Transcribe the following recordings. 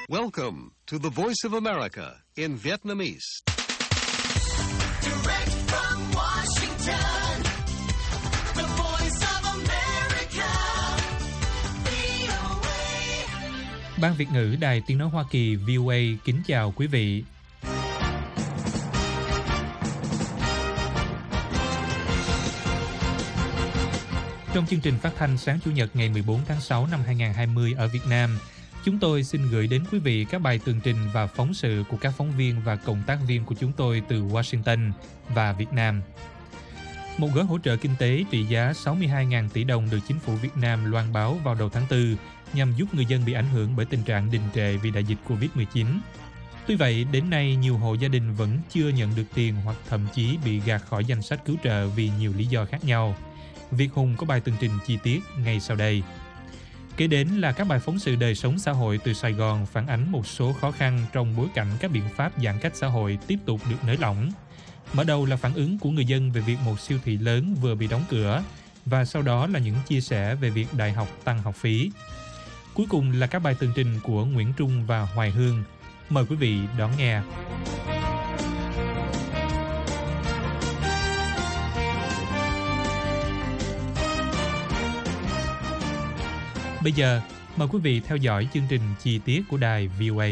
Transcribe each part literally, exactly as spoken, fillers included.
Welcome to the Voice of America in Vietnamese. Direct from Washington, the Voice of America, vê o a. Ban Việt ngữ Đài Tiếng nói Hoa Kỳ vê o a kính chào quý vị. Trong chương trình phát thanh sáng Chủ nhật ngày mười bốn tháng sáu năm hai nghìn không trăm hai mươi ở Việt Nam, chúng tôi xin gửi đến quý vị các bài tường trình và phóng sự của các phóng viên và cộng tác viên của chúng tôi từ Washington và Việt Nam. Một gói hỗ trợ kinh tế trị giá sáu mươi hai nghìn tỷ đồng được chính phủ Việt Nam loan báo vào đầu tháng tư nhằm giúp người dân bị ảnh hưởng bởi tình trạng đình trệ vì đại dịch covid mười chín. Tuy vậy, đến nay nhiều hộ gia đình vẫn chưa nhận được tiền hoặc thậm chí bị gạt khỏi danh sách cứu trợ vì nhiều lý do khác nhau. Việt Hùng có bài tường trình chi tiết ngay sau đây. Kế đến là các bài phóng sự đời sống xã hội từ Sài Gòn phản ánh một số khó khăn trong bối cảnh các biện pháp giãn cách xã hội tiếp tục được nới lỏng. Mở đầu là phản ứng của người dân về việc một siêu thị lớn vừa bị đóng cửa, và sau đó là những chia sẻ về việc đại học tăng học phí. Cuối cùng là các bài tường trình của Nguyễn Trung và Hoài Hương. Mời quý vị đón nghe. Bây giờ, mời quý vị theo dõi chương trình chi tiết của đài vê o a.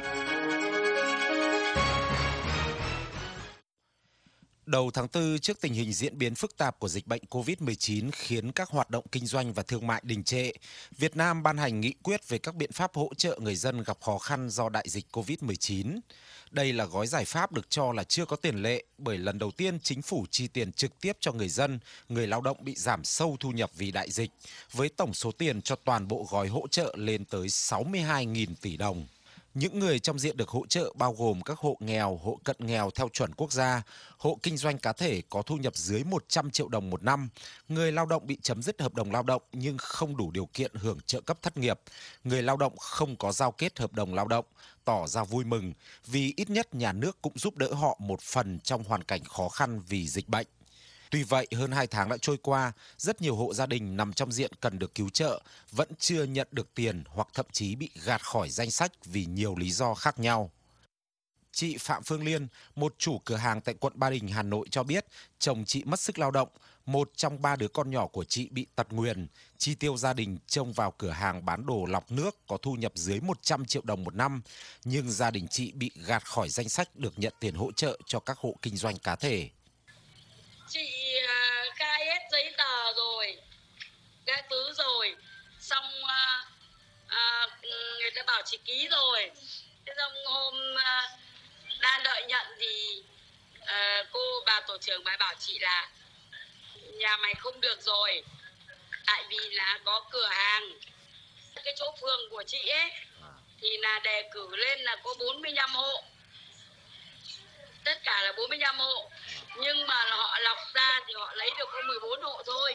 Đầu tháng tư, trước tình hình diễn biến phức tạp của dịch bệnh covid mười chín khiến các hoạt động kinh doanh và thương mại đình trệ, Việt Nam ban hành nghị quyết về các biện pháp hỗ trợ người dân gặp khó khăn do đại dịch covid mười chín. Đây là gói giải pháp được cho là chưa có tiền lệ bởi lần đầu tiên chính phủ chi tiền trực tiếp cho người dân, người lao động bị giảm sâu thu nhập vì đại dịch, với tổng số tiền cho toàn bộ gói hỗ trợ lên tới sáu mươi hai nghìn tỷ đồng. Những người trong diện được hỗ trợ bao gồm các hộ nghèo, hộ cận nghèo theo chuẩn quốc gia, hộ kinh doanh cá thể có thu nhập dưới một trăm triệu đồng một năm, người lao động bị chấm dứt hợp đồng lao động nhưng không đủ điều kiện hưởng trợ cấp thất nghiệp, người lao động không có giao kết hợp đồng lao động, tỏ ra vui mừng vì ít nhất nhà nước cũng giúp đỡ họ một phần trong hoàn cảnh khó khăn vì dịch bệnh. Tuy vậy, hơn hai tháng đã trôi qua, rất nhiều hộ gia đình nằm trong diện cần được cứu trợ vẫn chưa nhận được tiền hoặc thậm chí bị gạt khỏi danh sách vì nhiều lý do khác nhau. Chị Phạm Phương Liên, một chủ cửa hàng tại quận Ba Đình, Hà Nội cho biết chồng chị mất sức lao động, một trong ba đứa con nhỏ của chị bị tật nguyền, chi tiêu gia đình trông vào cửa hàng bán đồ lọc nước có thu nhập dưới một trăm triệu đồng một năm, nhưng gia đình chị bị gạt khỏi danh sách được nhận tiền hỗ trợ cho các hộ kinh doanh cá thể. Chị uh, khai hết giấy tờ rồi, các thứ rồi, xong uh, uh, người ta bảo chị ký rồi. Thế xong hôm uh, đang đợi nhận thì uh, cô bà tổ trưởng bà bảo chị là nhà mày không được rồi, tại vì là có cửa hàng cái chỗ phường của chị ấy thì là đề cử lên là có bốn mươi lăm hộ, tất cả là bốn mươi lăm hộ, nhưng mà họ lọc ra thì họ lấy được có mười bốn hộ thôi.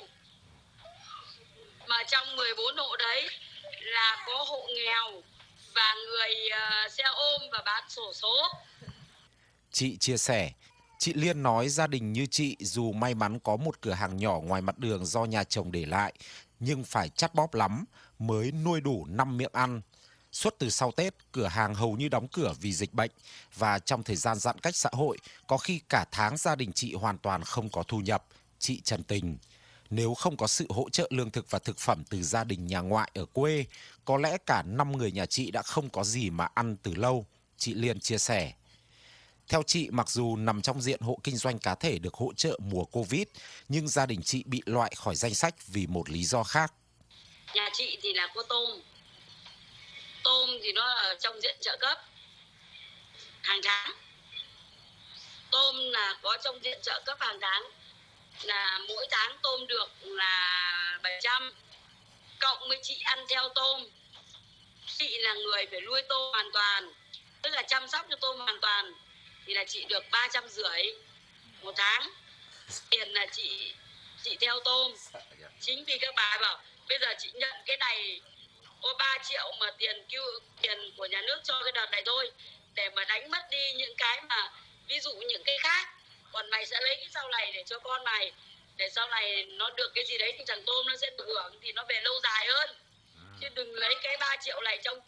Mà trong mười bốn hộ đấy là có hộ nghèo và người uh, xe ôm và bán xổ số. Chị chia sẻ, chị Liên nói gia đình như chị dù may mắn có một cửa hàng nhỏ ngoài mặt đường do nhà chồng để lại, nhưng phải chắt bóp lắm mới nuôi đủ năm miệng ăn. Suốt từ sau Tết, cửa hàng hầu như đóng cửa vì dịch bệnh, và trong thời gian giãn cách xã hội, có khi cả tháng gia đình chị hoàn toàn không có thu nhập. Chị Trần Tình, nếu không có sự hỗ trợ lương thực và thực phẩm từ gia đình nhà ngoại ở quê, có lẽ cả năm người nhà chị đã không có gì mà ăn từ lâu, chị Liên chia sẻ. Theo chị, mặc dù nằm trong diện hộ kinh doanh cá thể được hỗ trợ mùa Covid, nhưng gia đình chị bị loại khỏi danh sách vì một lý do khác. Nhà chị thì là có tôm. Tôm thì nó ở trong diện trợ cấp hàng tháng. Tôm là có trong diện trợ cấp hàng tháng, là mỗi tháng tôm được là bảy trăm, cộng với chị ăn theo tôm. Chị là người phải nuôi tôm hoàn toàn, tức là chăm sóc cho tôm hoàn toàn, thì là chị được ba trăm rưỡi một tháng. Tiền là chị chị theo tôm. Chính vì các bà bảo bây giờ chị nhận cái này có ba triệu mà tiền cứu tiền của nhà nước cho cái đợt này thôi, để mà đánh mất đi những cái mà ví dụ những cái khác, còn mày sẽ lấy cái sau này để cho con mày, để sau này nó được cái gì đấy thì thằng tôm nó sẽ được hưởng thì nó về lâu dài hơn, chứ đừng lấy cái ba triệu này trong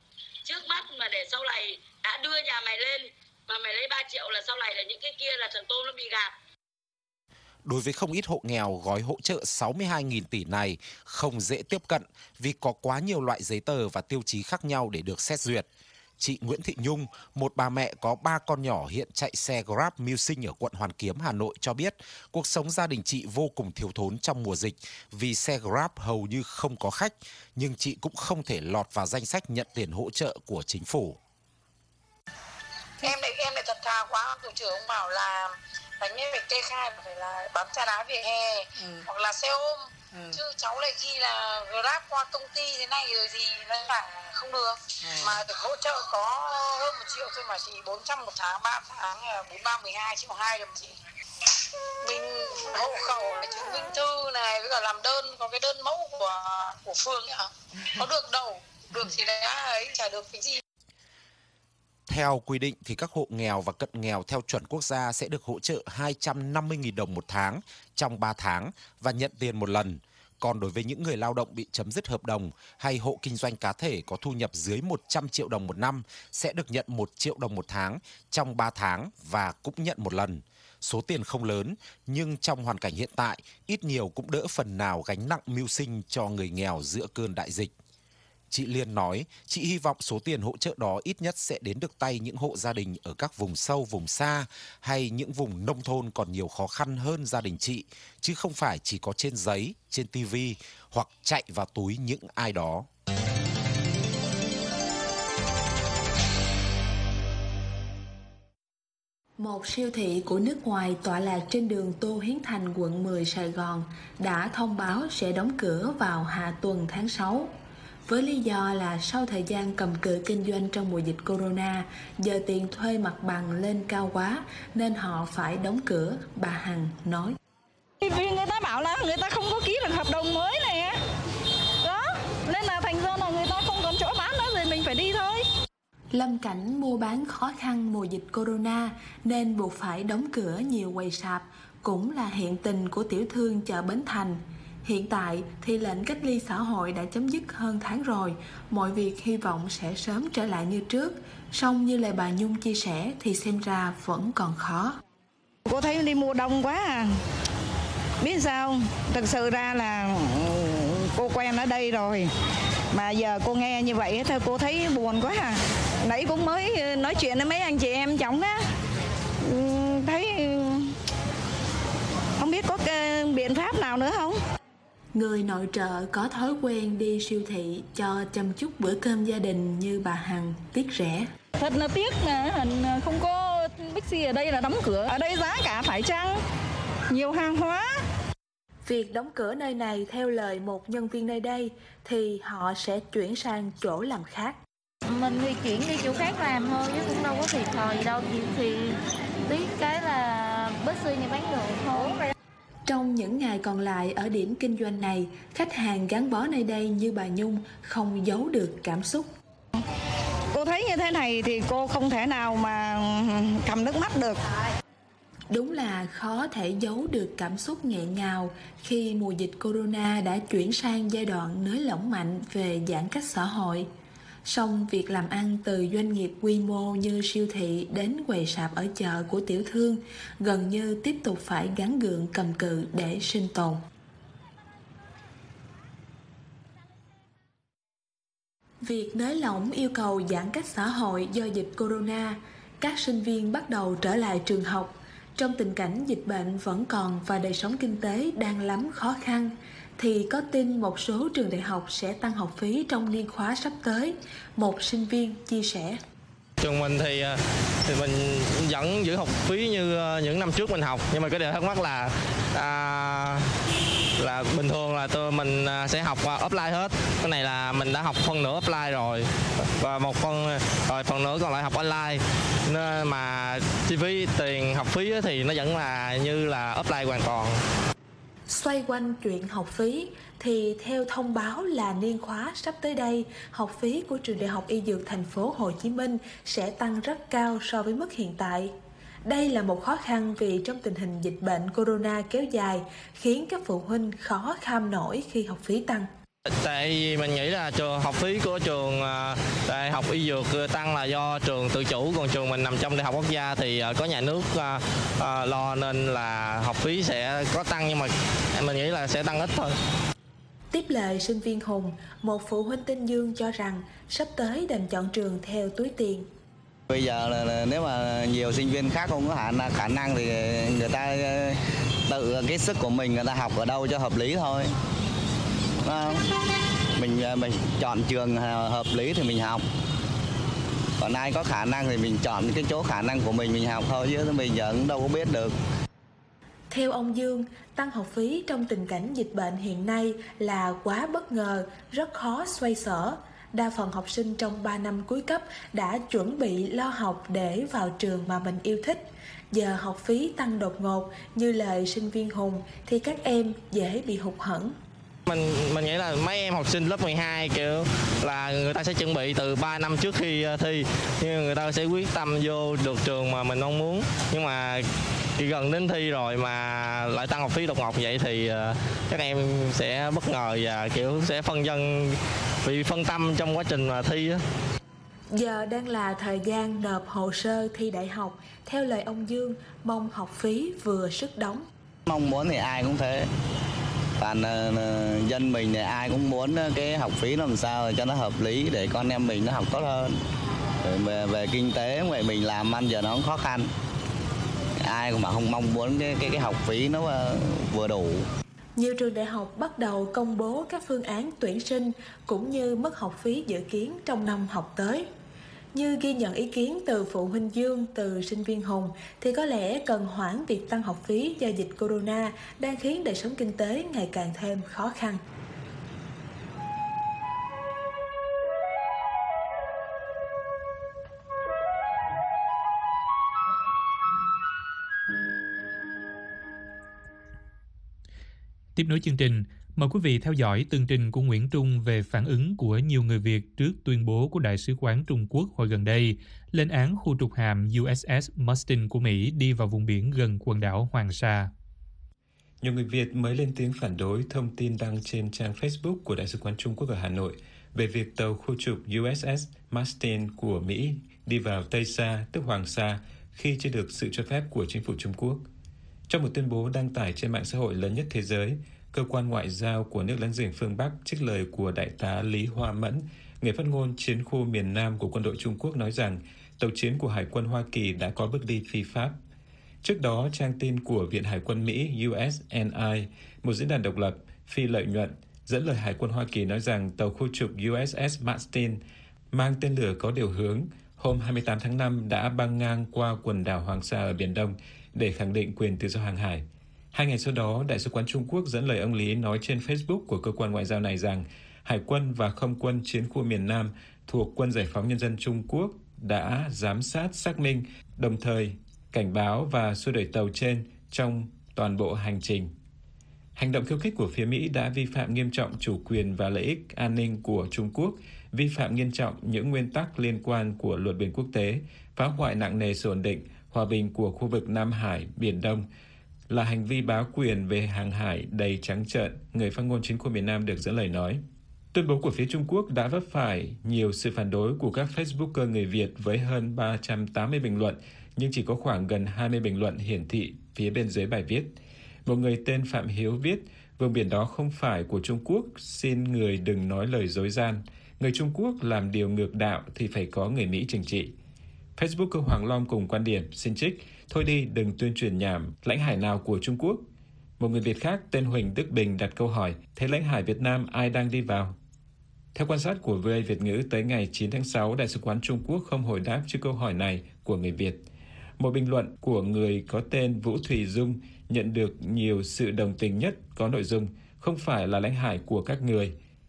trước mắt mà để sau này đã đưa nhà mày lên mà mày lấy ba triệu là sau này là những cái kia là thằng Tôm nó bị gạt. Đối với không ít hộ nghèo, gói hỗ trợ sáu mươi hai nghìn tỷ này không dễ tiếp cận vì có quá nhiều loại giấy tờ và tiêu chí khác nhau để được xét duyệt. Chị Nguyễn Thị Nhung, một bà mẹ có ba con nhỏ hiện chạy xe Grab mưu sinh ở quận Hoàn Kiếm, Hà Nội cho biết cuộc sống gia đình chị vô cùng thiếu thốn trong mùa dịch vì xe Grab hầu như không có khách, nhưng chị cũng không thể lọt vào danh sách nhận tiền hỗ trợ của chính phủ. Em lại em lại thật thà quá, thủ trưởng ông bảo là đánh em phải kê khai phải là bán trà đá vỉa hè ừ. hoặc là xe ôm, ừ. chứ cháu lại ghi là Grab qua công ty thế này rồi gì nó là không được, ừ. mà được hỗ trợ có hơn một triệu thôi mà chỉ bốn trăm một tháng, ba tháng bốn ba mười hai triệu hai đồng chị. Mình hộ khẩu này, chứng minh thư này với cả làm đơn, có cái đơn mẫu của của phường ạ, có được đâu, được thì đấy ấy, chả được cái gì. Theo quy định thì các hộ nghèo và cận nghèo theo chuẩn quốc gia sẽ được hỗ trợ hai trăm năm mươi nghìn đồng một tháng trong ba tháng và nhận tiền một lần. Còn đối với những người lao động bị chấm dứt hợp đồng hay hộ kinh doanh cá thể có thu nhập dưới một trăm triệu đồng một năm sẽ được nhận một triệu đồng một tháng trong ba tháng và cũng nhận một lần. Số tiền không lớn nhưng trong hoàn cảnh hiện tại ít nhiều cũng đỡ phần nào gánh nặng mưu sinh cho người nghèo giữa cơn đại dịch. Chị Liên nói, chị hy vọng số tiền hỗ trợ đó ít nhất sẽ đến được tay những hộ gia đình ở các vùng sâu, vùng xa hay những vùng nông thôn còn nhiều khó khăn hơn gia đình chị, chứ không phải chỉ có trên giấy, trên ti vi hoặc chạy vào túi những ai đó. Một siêu thị của nước ngoài tọa lạc trên đường Tô Hiến Thành, quận mười, Sài Gòn đã thông báo sẽ đóng cửa vào hạ tuần tháng sáu. Với lý do là sau thời gian cầm cự kinh doanh trong mùa dịch Corona, giờ tiền thuê mặt bằng lên cao quá nên họ phải đóng cửa, bà Hằng nói. Vì người ta bảo là người ta không có ký được hợp đồng mới này, đó, nên là thành ra là người ta không còn chỗ bán nữa rồi mình phải đi thôi. Lâm cảnh mua bán khó khăn mùa dịch Corona nên buộc phải đóng cửa nhiều quầy sạp, cũng là hiện tình của tiểu thương chợ Bến Thành. Hiện tại thì lệnh cách ly xã hội đã chấm dứt hơn tháng rồi, mọi việc hy vọng sẽ sớm trở lại như trước. Song như lời bà Nhung chia sẻ thì xem ra vẫn còn khó. Cô thấy đi mua đông quá à. Biết sao, thực sự ra là cô quen ở đây rồi. Mà giờ cô nghe như vậy thôi cô thấy buồn quá à. Nãy cũng mới nói chuyện với mấy anh chị em chồng á. Thấy không biết có cái biện pháp nào nữa không? Người nội trợ có thói quen đi siêu thị cho chăm chút bữa cơm gia đình như bà Hằng tiếc rẻ. Thật là tiếc là không có Bixi ở đây là đóng cửa. Ở đây giá cả phải chăng? Nhiều hàng hóa. Việc đóng cửa nơi này theo lời một nhân viên nơi đây thì họ sẽ chuyển sang chỗ làm khác. Mình thì chuyển đi chỗ khác làm thôi chứ cũng đâu có thiệt thòi gì đâu. Thì tiếc cái là Bixi này bán đồ thôi. Trong những ngày còn lại ở điểm kinh doanh này, khách hàng gắn bó nơi đây như bà Nhung không giấu được cảm xúc. Cô thấy như thế này thì cô không thể nào mà cầm nước mắt được. Đúng là khó thể giấu được cảm xúc nghẹn ngào khi mùa dịch Corona đã chuyển sang giai đoạn nới lỏng mạnh về giãn cách xã hội. Song việc làm ăn từ doanh nghiệp quy mô như siêu thị đến quầy sạp ở chợ của tiểu thương gần như tiếp tục phải gắng gượng cầm cự để sinh tồn. Việc nới lỏng yêu cầu giãn cách xã hội do dịch Corona, các sinh viên bắt đầu trở lại trường học. Trong tình cảnh dịch bệnh vẫn còn và đời sống kinh tế đang lắm khó khăn, thì có tin một số trường đại học sẽ tăng học phí trong niên khóa sắp tới. Một sinh viên chia sẻ. Trường mình thì, thì mình vẫn giữ học phí như những năm trước mình học, nhưng mà cái điều thắc mắc là à, là bình thường là tôi mình sẽ học offline hết. Cái này là mình đã học phần nửa offline rồi và một phần rồi phần nửa còn lại học online, nên mà chi phí tiền học phí thì nó vẫn là như là offline hoàn toàn. Xoay quanh chuyện học phí thì theo thông báo là niên khóa sắp tới đây, học phí của trường Đại học Y Dược Thành phố Hồ Chí Minh sẽ tăng rất cao so với mức hiện tại. Đây là một khó khăn vì trong tình hình dịch bệnh Corona kéo dài khiến các phụ huynh khó kham nổi khi học phí tăng. Tại vì mình nghĩ là trường học phí của trường đại học y dược tăng là do trường tự chủ, còn trường mình nằm trong đại học quốc gia thì có nhà nước lo nên là học phí sẽ có tăng, nhưng mà mình nghĩ là sẽ tăng ít thôi. Tiếp lời sinh viên Hùng, một phụ huynh tên Dương cho rằng sắp tới đành chọn trường theo túi tiền. Bây giờ là, là nếu mà nhiều sinh viên khác không có khả, khả năng thì người ta tự cái sức của mình, người ta học ở đâu cho hợp lý thôi. Mình mình chọn trường hợp lý thì mình học. Còn ai có khả năng thì mình chọn cái chỗ khả năng của mình mình học thôi, chứ bây giờ cũng đâu có biết được. Theo ông Dương, tăng học phí trong tình cảnh dịch bệnh hiện nay là quá bất ngờ, rất khó xoay sở. Đa phần học sinh trong ba năm cuối cấp đã chuẩn bị lo học để vào trường mà mình yêu thích. Giờ học phí tăng đột ngột như lời sinh viên Hùng thì các em dễ bị hụt hẫng. Mình mình nghĩ là mấy em học sinh lớp mười hai kiểu là người ta sẽ chuẩn bị từ ba năm trước khi thi, nhưng người ta sẽ quyết tâm vô được trường mà mình mong muốn. Nhưng mà khi gần đến thi rồi mà lại tăng học phí đột ngột vậy thì các em sẽ bất ngờ và kiểu sẽ phân vân, bị phân tâm trong quá trình mà thi á. Giờ đang là thời gian nộp hồ sơ thi đại học. Theo lời ông Dương, mong học phí vừa sức đóng. Mong muốn thì ai cũng thế. Còn uh, dân mình thì ai cũng muốn cái học phí làm sao cho nó hợp lý để con em mình nó học tốt hơn. Về, về kinh tế vậy mình làm ăn giờ nó cũng khó khăn. Ai cũng mà không mong muốn cái cái cái học phí nó uh, vừa đủ. Nhiều trường đại học bắt đầu công bố các phương án tuyển sinh cũng như mức học phí dự kiến trong năm học tới. Như ghi nhận ý kiến từ phụ huynh Dương, từ sinh viên Hùng thì có lẽ cần hoãn việc tăng học phí do dịch corona đang khiến đời sống kinh tế ngày càng thêm khó khăn. Tiếp nối chương trình, mời quý vị theo dõi tường trình của Nguyễn Trung về phản ứng của nhiều người Việt trước tuyên bố của Đại sứ quán Trung Quốc hồi gần đây lên án khu trục hạm u ét ét Mustin của Mỹ đi vào vùng biển gần quần đảo Hoàng Sa. Nhiều người Việt mới lên tiếng phản đối thông tin đăng trên trang Facebook của Đại sứ quán Trung Quốc ở Hà Nội về việc tàu khu trục u ét ét Mustin của Mỹ đi vào Tây Sa, tức Hoàng Sa, khi chưa được sự cho phép của chính phủ Trung Quốc. Trong một tuyên bố đăng tải trên mạng xã hội lớn nhất thế giới, cơ quan ngoại giao của nước láng giềng phương Bắc trích lời của Đại tá Lý Hoa Mẫn, người phát ngôn chiến khu miền Nam của quân đội Trung Quốc nói rằng tàu chiến của Hải quân Hoa Kỳ đã có bước đi phi pháp. Trước đó, trang tin của Viện Hải quân Mỹ u ét en i, một diễn đàn độc lập, phi lợi nhuận, dẫn lời Hải quân Hoa Kỳ nói rằng tàu khu trục u ét ét Mustin mang tên lửa có điều hướng hôm hai mươi tám tháng năm đã băng ngang qua quần đảo Hoàng Sa ở Biển Đông để khẳng định quyền tự do hàng hải. Hai ngày sau đó, Đại sứ quán Trung Quốc dẫn lời ông Lý nói trên Facebook của cơ quan ngoại giao này rằng Hải quân và Không quân chiến khu miền Nam thuộc Quân Giải phóng Nhân dân Trung Quốc đã giám sát, xác minh, đồng thời cảnh báo và xua đuổi tàu trên trong toàn bộ hành trình. Hành động khiêu khích của phía Mỹ đã vi phạm nghiêm trọng chủ quyền và lợi ích an ninh của Trung Quốc, vi phạm nghiêm trọng những nguyên tắc liên quan của luật biển quốc tế, phá hoại nặng nề sự ổn định, hòa bình của khu vực Nam Hải, Biển Đông, là hành vi bá quyền về hàng hải đầy trắng trợn, người phát ngôn chiến khu miền Nam được dẫn lời nói. Tuyên bố của phía Trung Quốc đã vấp phải nhiều sự phản đối của các Facebooker người Việt với hơn ba trăm tám mươi bình luận, nhưng chỉ có khoảng gần hai mươi bình luận hiển thị phía bên dưới bài viết. Một người tên Phạm Hiếu viết, vùng biển đó không phải của Trung Quốc, xin người đừng nói lời dối gian. Người Trung Quốc làm điều ngược đạo thì phải có người Mỹ trừng trị. Facebooker Hoàng Long cùng quan điểm, xin trích, thôi đi đừng tuyên truyền nhảm, lãnh hải nào của Trung Quốc. Một người Việt khác tên Huỳnh Đức Bình đặt câu hỏi, thế lãnh hải Việt Nam ai đang đi vào? Theo quan sát của vê o a Việt ngữ, tới ngày chín tháng sáu, Đại sứ quán Trung Quốc không hồi đáp trước câu hỏi này của người Việt. Một bình luận của người có tên Vũ Thùy Dung nhận được nhiều sự đồng tình nhất có nội dung không phải là lãnh hải của các người.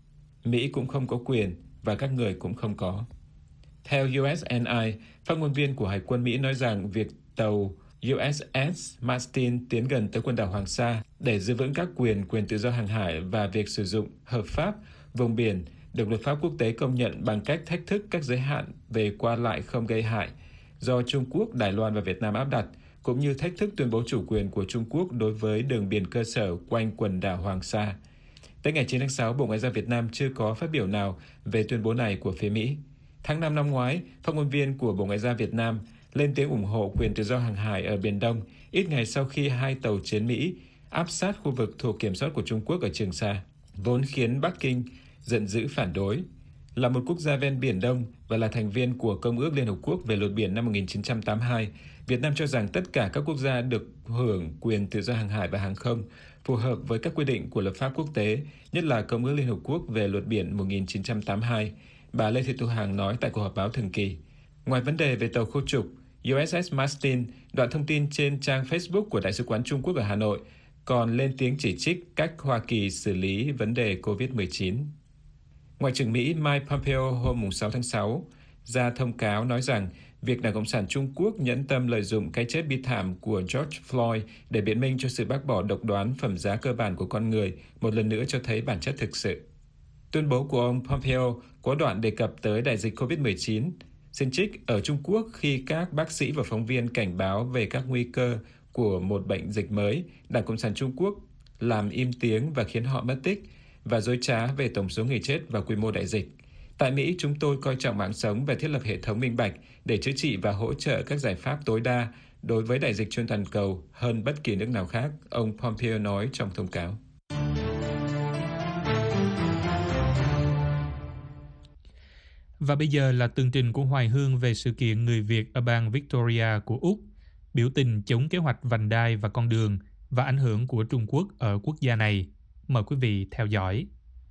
Mỹ cũng không có quyền và các người cũng không có. Theo u ét en i, phát ngôn viên của Hải quân Mỹ nói rằng việc tàu u ét ét Mustin tiến gần tới quần đảo Hoàng Sa để giữ vững các quyền quyền tự do hàng hải và việc sử dụng hợp pháp vùng biển được luật pháp quốc tế công nhận bằng cách thách thức các giới hạn về qua lại không gây hại do Trung Quốc, Đài Loan và Việt Nam áp đặt, cũng như thách thức tuyên bố chủ quyền của Trung Quốc đối với đường biển cơ sở quanh quần đảo Hoàng Sa. Tới ngày chín tháng sáu, Bộ Ngoại giao Việt Nam chưa có phát biểu nào về tuyên bố này của phía Mỹ. Tháng năm năm ngoái, phát ngôn viên của Bộ Ngoại giao Việt Nam lên tiếng ủng hộ quyền tự do hàng hải ở Biển Đông, ít ngày sau khi hai tàu chiến Mỹ áp sát khu vực thuộc kiểm soát của Trung Quốc ở Trường Sa, vốn khiến Bắc Kinh giận dữ phản đối. Là một quốc gia ven Biển Đông và là thành viên của Công ước Liên Hợp Quốc về luật biển năm một nghìn chín trăm tám mươi hai, Việt Nam cho rằng tất cả các quốc gia được hưởng quyền tự do hàng hải và hàng không phù hợp với các quy định của luật pháp quốc tế, nhất là Công ước Liên Hợp Quốc về luật biển một nghìn chín trăm tám mươi hai, bà Lê Thị Thu Hằng nói tại cuộc họp báo thường kỳ. Ngoài vấn đề về tàu khô trục u ét ét Martin, đoạn thông tin trên trang Facebook của Đại sứ quán Trung Quốc ở Hà Nội còn lên tiếng chỉ trích cách Hoa Kỳ xử lý vấn đề covid mười chín. Ngoại trưởng Mỹ Mike Pompeo hôm sáu tháng sáu ra thông cáo nói rằng việc Đảng Cộng sản Trung Quốc nhẫn tâm lợi dụng cái chết bi thảm của George Floyd để biện minh cho sự bác bỏ độc đoán phẩm giá cơ bản của con người một lần nữa cho thấy bản chất thực sự. Tuyên bố của ông Pompeo có đoạn đề cập tới đại dịch covid mười chín. Xin trích, ở Trung Quốc khi các bác sĩ và phóng viên cảnh báo về các nguy cơ của một bệnh dịch mới, Đảng Cộng sản Trung Quốc làm im tiếng và khiến họ mất tích và dối trá về tổng số người chết và quy mô đại dịch. Tại Mỹ, chúng tôi coi trọng mạng sống và thiết lập hệ thống minh bạch để chữa trị và hỗ trợ các giải pháp tối đa đối với đại dịch trên toàn cầu hơn bất kỳ nước nào khác, ông Pompeo nói trong thông cáo. Và bây giờ là tường trình của Hoài Hương về sự kiện người Việt ở bang Victoria của Úc, biểu tình chống kế hoạch vành đai và con đường và ảnh hưởng của Trung Quốc ở quốc gia này. Mời quý vị theo dõi.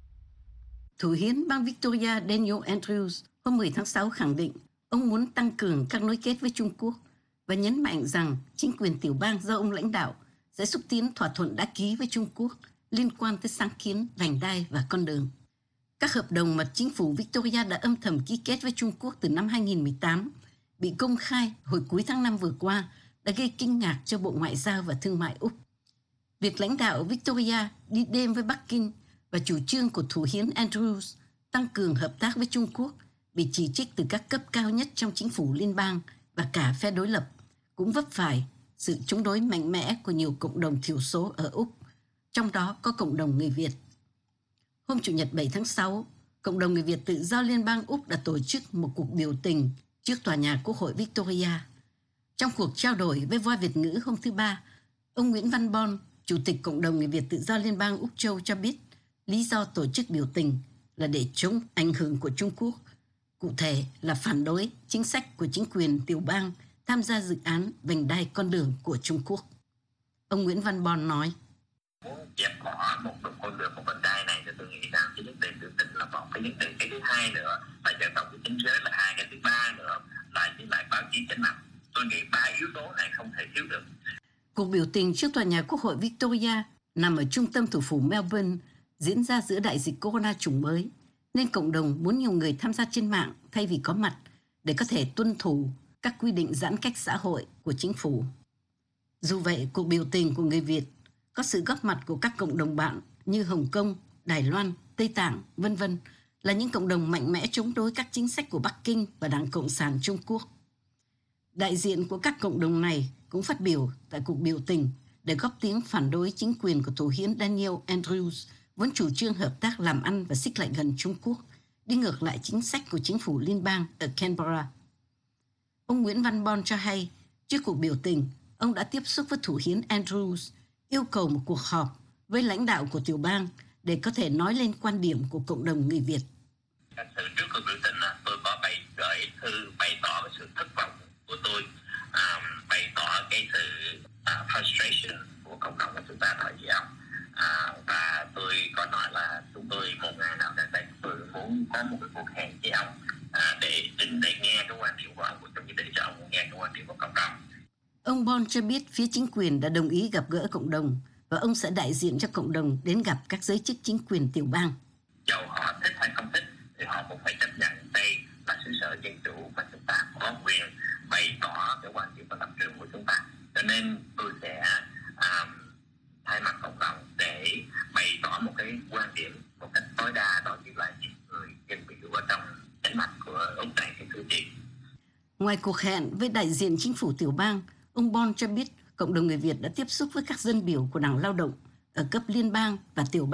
Thủ hiến bang Victoria Daniel Andrews hôm mười tháng sáu khẳng định ông muốn tăng cường các nối kết với Trung Quốc và nhấn mạnh rằng chính quyền tiểu bang do ông lãnh đạo sẽ xúc tiến thỏa thuận đã ký với Trung Quốc liên quan tới sáng kiến vành đai và con đường. Các hợp đồng mà chính phủ Victoria đã âm thầm ký kết với Trung Quốc từ năm hai nghìn không trăm mười tám bị công khai hồi cuối tháng năm vừa qua đã gây kinh ngạc cho Bộ Ngoại giao và Thương mại Úc. Việc lãnh đạo Victoria đi đêm với Bắc Kinh và chủ trương của thủ hiến Andrews tăng cường hợp tác với Trung Quốc bị chỉ trích từ các cấp cao nhất trong chính phủ liên bang và cả phe đối lập, cũng vấp phải sự chống đối mạnh mẽ của nhiều cộng đồng thiểu số ở Úc, trong đó có cộng đồng người Việt. Hôm Chủ nhật bảy tháng sáu, cộng đồng người Việt tự do Liên bang Úc đã tổ chức một cuộc biểu tình trước tòa nhà Quốc hội Victoria. Trong cuộc trao đổi với Voa Việt ngữ hôm thứ Ba, ông Nguyễn Văn Bon, Chủ tịch Cộng đồng người Việt tự do Liên bang Úc Châu cho biết lý do tổ chức biểu tình là để chống ảnh hưởng của Trung Quốc, cụ thể là phản đối chính sách của chính quyền tiểu bang tham gia dự án vành đai con đường của Trung Quốc. Ông Nguyễn Văn Bon nói: Muốn dẹp bỏ một con đường, một vành đai này thì tôi nghĩ rằng cái vấn đề biểu tình là một cái vấn đề. Cái thứ hai nữa là dân tộc của chính giới là hai. Cái thứ ba nữa là với lại báo chí chánh năng. Tôi nghĩ ba yếu tố này không thể thiếu được. Cuộc biểu tình trước tòa nhà Quốc hội Victoria nằm ở trung tâm thủ phủ Melbourne diễn ra giữa đại dịch corona chủng mới, nên cộng đồng muốn nhiều người tham gia trên mạng thay vì có mặt để có thể tuân thủ các quy định giãn cách xã hội của chính phủ. Dù vậy, cuộc biểu tình của người Việt có sự góp mặt của các cộng đồng bạn như Hồng Kông, Đài Loan, Tây Tạng, vân vân là những cộng đồng mạnh mẽ chống đối các chính sách của Bắc Kinh và Đảng Cộng sản Trung Quốc. Đại diện của các cộng đồng này cũng phát biểu tại cuộc biểu tình để góp tiếng phản đối chính quyền của thủ hiến Daniel Andrews vốn chủ trương hợp tác làm ăn và xích lại gần Trung Quốc, đi ngược lại chính sách của chính phủ liên bang ở Canberra. Ông Nguyễn Văn Bon cho hay, trước cuộc biểu tình, ông đã tiếp xúc với thủ hiến Andrews, yêu cầu một cuộc họp với lãnh đạo của tiểu bang để có thể nói lên quan điểm của cộng đồng người Việt. Thật sự trước cuộc biểu tình, tôi có bày gửi thư bày tỏ cái sự thất vọng của tôi, à, bày tỏ cái sự uh, frustration của cộng đồng của chúng ta tại vì ông. À, và tôi có nói là chúng tôi một ngày nào đến đây tôi muốn có một cái cuộc hẹn với ông à, để, để để nghe cái quan điểm của ông, cũng như để cho ông nghe cái quan điểm của cộng đồng. Ông Bon cho biết phía chính quyền đã đồng ý gặp gỡ cộng đồng và ông sẽ đại diện cho cộng đồng đến gặp các giới chức chính quyền tiểu bang. Dầu họ thích hay không thích thì họ cũng phải chấp nhận đây là xứ sở dân chủ và chúng ta có quyền bày tỏ cái quan điểm và lập trường của chúng ta. Cho nên tôi sẽ um, thay mặt cộng đồng để bày tỏ một cái quan điểm một cách tối đa đó chính là những người dân biểu ở trong chính mạch của Úc này, cái cử tri. Ngoài cuộc hẹn với đại diện chính phủ tiểu bang, ông Bon cho biết cộng đồng người Việt đã tiếp xúc với các dân biểu của Đảng Lao động ở cấp liên bang và tiểu bang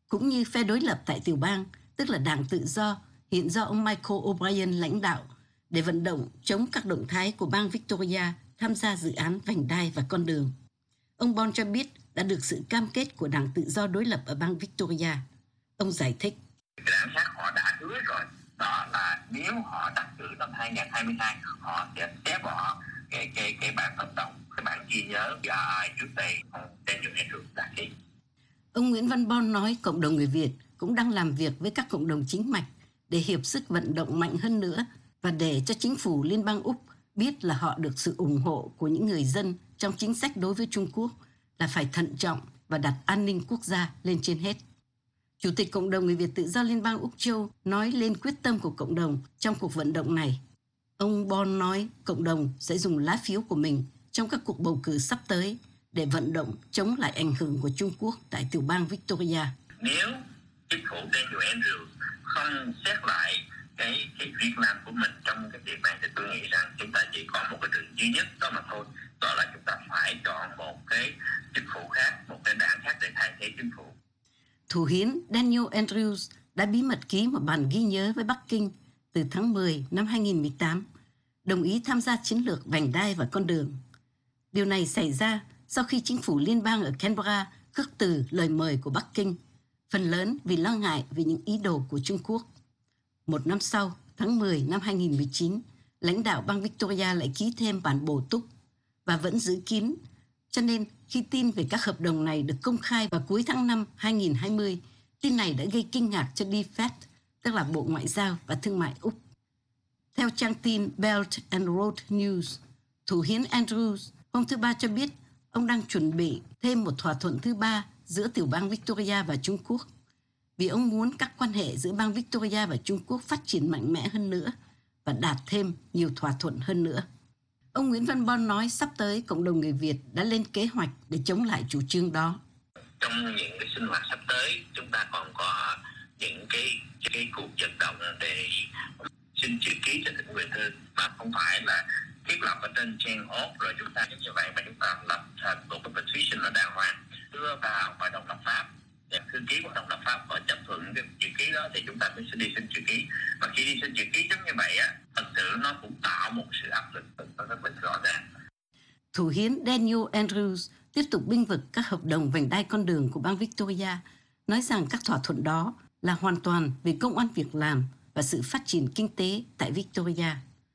cũng như phe đối lập tại tiểu bang, tức là Đảng Tự do, hiện do ông Michael O'Brien lãnh đạo, để vận động chống các động thái của bang Victoria tham gia dự án vành đai và con đường. Ông Bon cho biết đã được sự cam kết của Đảng Tự do đối lập ở bang Victoria. Ông giải thích. Đảng khác họ đã hứa rồi, đó là nếu họ đắc cử năm hai không hai hai, họ sẽ xé bỏ cái cái cái bản hợp đồng, cái bản ghi nhớ R I trước đây ông Daniel Andrews đã ký. Ông Nguyễn Văn Bon nói cộng đồng người Việt cũng đang làm việc với các cộng đồng chính mạch để hiệp sức vận động mạnh hơn nữa và để cho chính phủ Liên bang Úc biết là họ được sự ủng hộ của những người dân trong chính sách đối với Trung Quốc là phải thận trọng và đặt an ninh quốc gia lên trên hết. Chủ tịch Cộng đồng Người Việt Tự do Liên bang Úc Châu nói lên quyết tâm của cộng đồng trong cuộc vận động này. Ông Bon nói cộng đồng sẽ dùng lá phiếu của mình trong các cuộc bầu cử sắp tới để vận động chống lại ảnh hưởng của Trung Quốc tại tiểu bang Victoria. Nếu chính phủ Daniel Andrews không xét lại cái cái việc làm của mình trong cái việc này thì tôi nghĩ rằng chúng ta chỉ có một cái đường duy nhất đó mà thôi, đó là chúng ta phải chọn một cái chính phủ khác, một cái đảng khác để thay thế chính phủ. Thủ hiến Daniel Andrews đã bí mật ký một bản ghi nhớ với Bắc Kinh từ tháng mười năm hai không một tám, đồng ý tham gia chiến lược vành đai và con đường. Điều này xảy ra sau khi chính phủ liên bang ở Canberra khước từ lời mời của Bắc Kinh, phần lớn vì lo ngại về những ý đồ của Trung Quốc. Một năm sau, tháng mười năm hai không một chín, lãnh đạo bang Victoria lại ký thêm bản bổ túc và vẫn giữ kín. Cho nên, khi tin về các hợp đồng này được công khai vào cuối tháng năm hai không hai không, tin này đã gây kinh ngạc cho đê ép e tê, tức là Bộ Ngoại giao và Thương mại Úc. Theo trang tin Belt and Road News, thủ hiến Andrews hôm thứ Ba cho biết ông đang chuẩn bị thêm một thỏa thuận thứ ba giữa tiểu bang Victoria và Trung Quốc, vì ông muốn các quan hệ giữa bang Victoria và Trung Quốc phát triển mạnh mẽ hơn nữa và đạt thêm nhiều thỏa thuận hơn nữa. Ông Nguyễn Văn Bon nói sắp tới cộng đồng người Việt đã lên kế hoạch để chống lại chủ trương đó. Trong những cái sinh hoạt sắp tới, chúng ta còn có những cái cái cuộc vận động để xin chữ ký cho thỉnh nguyện thư, mà không phải là thiết lập ở trên trang ốt rồi chúng ta như vậy, mà chúng ta lập thành một cái petition là đàng hoàng đưa vào hội đồng lập pháp. Thư ký của hội đồng lập pháp họ chấp thuận cái chữ ký đó thì chúng ta mới đi xin chữ ký. Và khi đi xin chữ ký giống như vậy á, thật sự nó cũng tạo một sự áp lực rất là rõ ràng. Thủ hiến Daniel Andrews tiếp tục bênh vực các hợp đồng vành đai con đường của bang Victoria, nói rằng các thỏa thuận đó là hoàn toàn vì công ăn việc làm và sự phát triển kinh tế tại Victoria.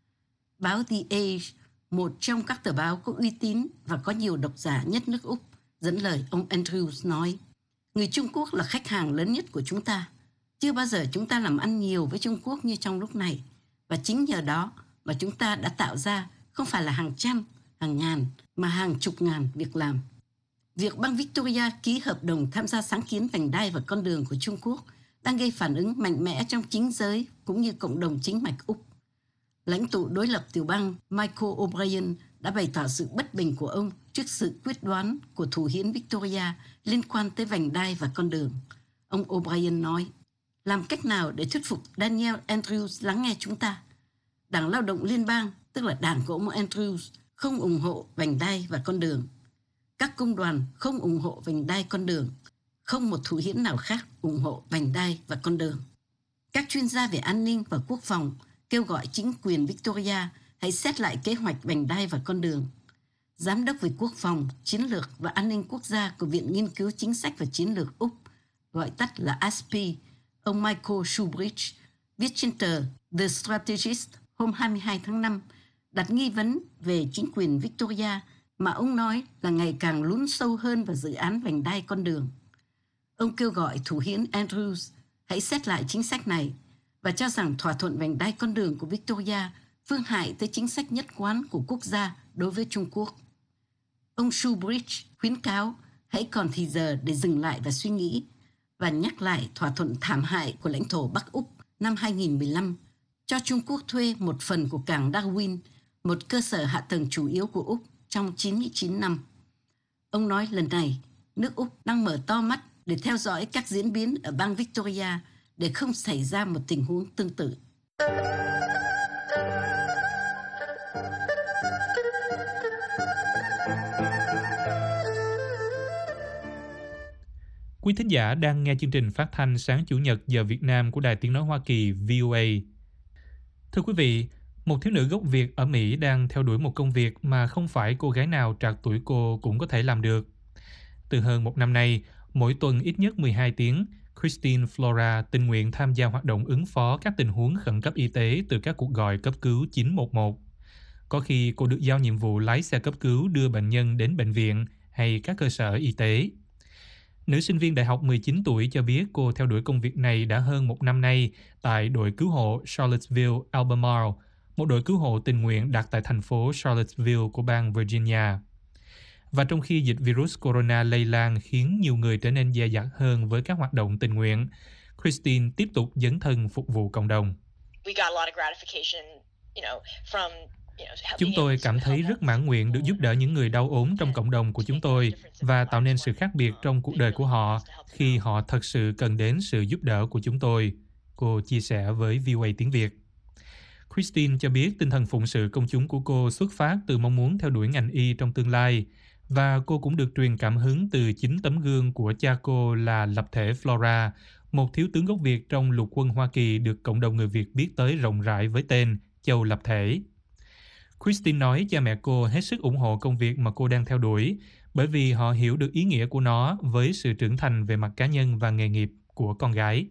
Báo The Age, một trong các tờ báo có uy tín và có nhiều độc giả nhất nước Úc, dẫn lời ông Andrews nói: người Trung Quốc là khách hàng lớn nhất của chúng ta. Chưa bao giờ chúng ta làm ăn nhiều với Trung Quốc như trong lúc này. Và chính nhờ đó mà chúng ta đã tạo ra không phải là hàng trăm, hàng ngàn, mà hàng chục ngàn việc làm. Việc bang Victoria ký hợp đồng tham gia sáng kiến vành đai và con đường của Trung Quốc đang gây phản ứng mạnh mẽ trong chính giới cũng như cộng đồng chính mạch Úc. Lãnh tụ đối lập tiểu bang Michael O'Brien đã bày tỏ sự bất bình của ông trước sự quyết đoán của thủ hiến Victoria liên quan tới vành đai và con đường. Ông O'Brien nói: làm cách nào để thuyết phục Daniel Andrews lắng nghe chúng ta? Đảng Lao động Liên bang, tức là đảng của ông Andrews, không ủng hộ vành đai và con đường. Các công đoàn không ủng hộ vành đai con đường. Không một thủ hiến nào khác ủng hộ vành đai và con đường. Các chuyên gia về an ninh và quốc phòng kêu gọi chính quyền Victoria hãy xét lại kế hoạch vành đai và con đường. Giám đốc về quốc phòng, chiến lược và an ninh quốc gia của Viện Nghiên cứu Chính sách và Chiến lược Úc, gọi tắt là a ét pê, ông Michael Shoebridge, viết trên tờ The Strategist hôm hai mươi hai tháng năm, đặt nghi vấn về chính quyền Victoria mà ông nói là ngày càng lún sâu hơn vào dự án vành đai con đường. Ông kêu gọi thủ hiến Andrews hãy xét lại chính sách này và cho rằng thỏa thuận vành đai con đường của Victoria phương hại tới chính sách nhất quán của quốc gia đối với Trung Quốc. Ông Shoebridge khuyến cáo hãy còn thì giờ để dừng lại và suy nghĩ và nhắc lại thỏa thuận thảm hại của lãnh thổ Bắc Úc năm hai không một lăm cho Trung Quốc thuê một phần của cảng Darwin, một cơ sở hạ tầng chủ yếu của Úc trong chín mươi chín năm. Ông nói lần này, nước Úc đang mở to mắt để theo dõi các diễn biến ở bang Victoria để không xảy ra một tình huống tương tự. Quý thính giả đang nghe chương trình phát thanh sáng Chủ nhật giờ Việt Nam của Đài Tiếng Nói Hoa Kỳ V O A. Thưa quý vị, một thiếu nữ gốc Việt ở Mỹ đang theo đuổi một công việc mà không phải cô gái nào trạc tuổi cô cũng có thể làm được. Từ hơn một năm nay, mỗi tuần ít nhất mười hai tiếng, Christine Flora tình nguyện tham gia hoạt động ứng phó các tình huống khẩn cấp y tế từ các cuộc gọi cấp cứu chín một một. Có khi cô được giao nhiệm vụ lái xe cấp cứu đưa bệnh nhân đến bệnh viện hay các cơ sở y tế. Nữ sinh viên đại học mười chín tuổi cho biết cô theo đuổi công việc này đã hơn một năm nay tại đội cứu hộ Charlottesville, Albemarle, một đội cứu hộ tình nguyện đặt tại thành phố Charlottesville của bang Virginia. Và trong khi dịch virus corona lây lan khiến nhiều người trở nên dè dặt hơn với các hoạt động tình nguyện, Christine tiếp tục dấn thân phục vụ cộng đồng. Chúng tôi cảm thấy rất mãn nguyện được giúp đỡ những người đau ốm trong cộng đồng của chúng tôi và tạo nên sự khác biệt trong cuộc đời của họ khi họ thật sự cần đến sự giúp đỡ của chúng tôi, cô chia sẻ với V O A tiếng Việt. Christine cho biết tinh thần phụng sự công chúng của cô xuất phát từ mong muốn theo đuổi ngành y trong tương lai, và cô cũng được truyền cảm hứng từ chính tấm gương của cha cô là lập thể Flora, một thiếu tướng gốc Việt trong lục quân Hoa Kỳ được cộng đồng người Việt biết tới rộng rãi với tên Châu Lập Thể. Christine nói cha mẹ cô hết sức ủng hộ công việc mà cô đang theo đuổi, bởi vì họ hiểu được ý nghĩa của nó với sự trưởng thành về mặt cá nhân và nghề nghiệp của con gái.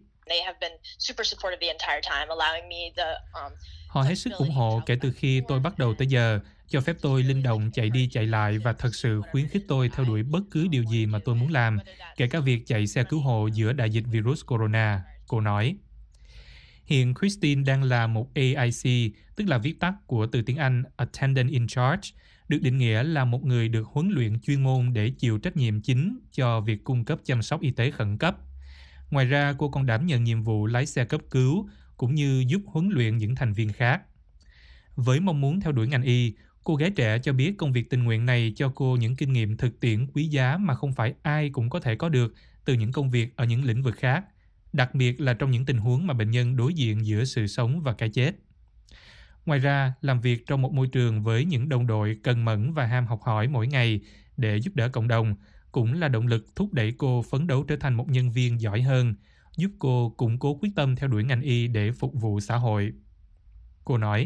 Họ hết sức ủng hộ kể từ khi tôi bắt đầu tới giờ, cho phép tôi linh động chạy đi chạy lại và thật sự khuyến khích tôi theo đuổi bất cứ điều gì mà tôi muốn làm, kể cả việc chạy xe cứu hộ giữa đại dịch virus corona, cô nói. Hiện Christine đang là một A I C, tức là viết tắt của từ tiếng Anh Attendant in Charge, được định nghĩa là một người được huấn luyện chuyên môn để chịu trách nhiệm chính cho việc cung cấp chăm sóc y tế khẩn cấp. Ngoài ra, cô còn đảm nhận nhiệm vụ lái xe cấp cứu, cũng như giúp huấn luyện những thành viên khác. Với mong muốn theo đuổi ngành y, cô gái trẻ cho biết công việc tình nguyện này cho cô những kinh nghiệm thực tiễn quý giá mà không phải ai cũng có thể có được từ những công việc ở những lĩnh vực khác, đặc biệt là trong những tình huống mà bệnh nhân đối diện giữa sự sống và cái chết. Ngoài ra, làm việc trong một môi trường với những đồng đội cần mẫn và ham học hỏi mỗi ngày để giúp đỡ cộng đồng cũng là động lực thúc đẩy cô phấn đấu trở thành một nhân viên giỏi hơn, giúp cô củng cố quyết tâm theo đuổi ngành y để phục vụ xã hội. Cô nói,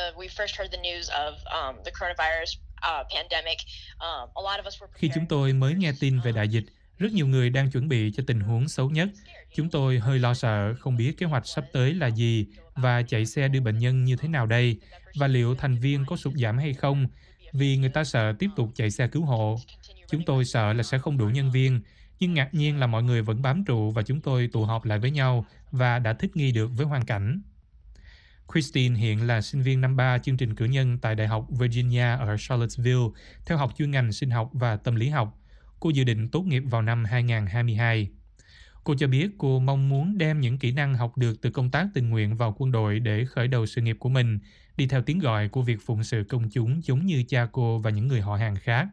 khi chúng tôi mới nghe tin về đại dịch, rất nhiều người đang chuẩn bị cho tình huống xấu nhất. Chúng tôi hơi lo sợ, không biết kế hoạch sắp tới là gì và chạy xe đưa bệnh nhân như thế nào đây, và liệu thành viên có sụt giảm hay không, vì người ta sợ tiếp tục chạy xe cứu hộ. Chúng tôi sợ là sẽ không đủ nhân viên, nhưng ngạc nhiên là mọi người vẫn bám trụ và chúng tôi tụ họp lại với nhau và đã thích nghi được với hoàn cảnh. Christine hiện là sinh viên năm ba chương trình cử nhân tại Đại học Virginia ở Charlottesville, theo học chuyên ngành sinh học và tâm lý học. Cô dự định tốt nghiệp vào năm hai không hai hai. Cô cho biết cô mong muốn đem những kỹ năng học được từ công tác tình nguyện vào quân đội để khởi đầu sự nghiệp của mình, đi theo tiếng gọi của việc phụng sự công chúng giống như cha cô và những người họ hàng khác.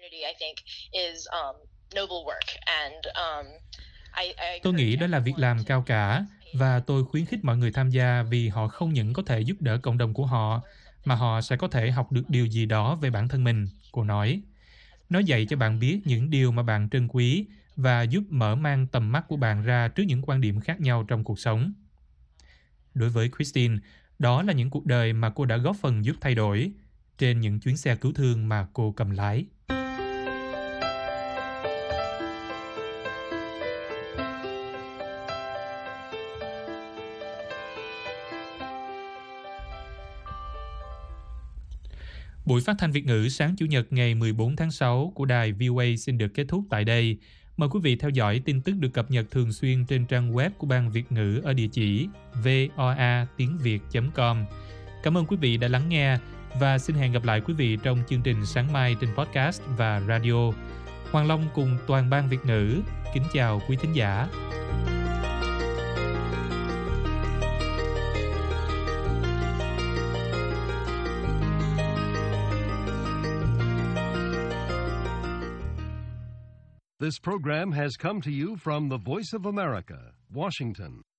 Tôi nghĩ đó là việc làm cao cả, và tôi khuyến khích mọi người tham gia vì họ không những có thể giúp đỡ cộng đồng của họ, mà họ sẽ có thể học được điều gì đó về bản thân mình, cô nói. Nó dạy cho bạn biết những điều mà bạn trân quý và giúp mở mang tầm mắt của bạn ra trước những quan điểm khác nhau trong cuộc sống. Đối với Christine, đó là những cuộc đời mà cô đã góp phần giúp thay đổi trên những chuyến xe cứu thương mà cô cầm lái. Buổi phát thanh Việt ngữ sáng Chủ nhật ngày mười bốn tháng sáu của đài V O A xin được kết thúc tại đây. Mời quý vị theo dõi tin tức được cập nhật thường xuyên trên trang web của Ban Việt ngữ ở địa chỉ voa tiếng việt chấm com. Cảm ơn quý vị đã lắng nghe và xin hẹn gặp lại quý vị trong chương trình sáng mai trên podcast và radio. Hoàng Long cùng toàn Ban Việt ngữ kính chào quý thính giả. This program has come to you from the Voice of America, Washington.